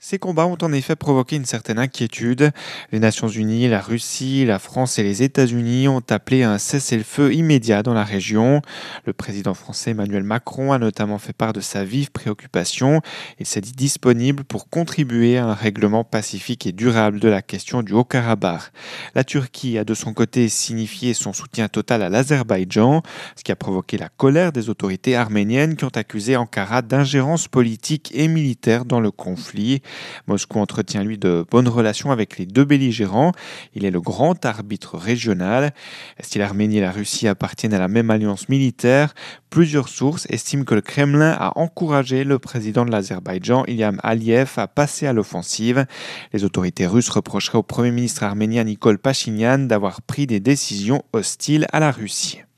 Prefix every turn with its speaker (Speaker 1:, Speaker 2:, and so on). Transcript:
Speaker 1: Ces combats ont en effet provoqué une certaine inquiétude. Les Nations Unies, la Russie, la France et les États-Unis ont appelé à un cessez-le-feu immédiat dans la région. Le président français Emmanuel Macron a notamment fait part de sa vive préoccupation. Il s'est dit disponible pour contribuer à un règlement pacifique et durable de la question du Haut-Karabakh. La Turquie a de son côté signifié son soutien total à l'Azerbaïdjan, ce qui a provoqué la colère des autorités arméniennes qui ont accusé Ankara d'ingérence politique et militaire dans le conflit. Moscou entretient lui de bonnes relations avec les deux belligérants. Il est le grand arbitre régional. Si l'Arménie et la Russie appartiennent à la même alliance militaire, plusieurs sources estiment que le Kremlin a encouragé le président de l'Azerbaïdjan, Ilham Aliyev, à passer à l'offensive. Les autorités russes reprocheraient au premier ministre arménien Nikol Pachinian d'avoir pris des décisions hostiles à la Russie.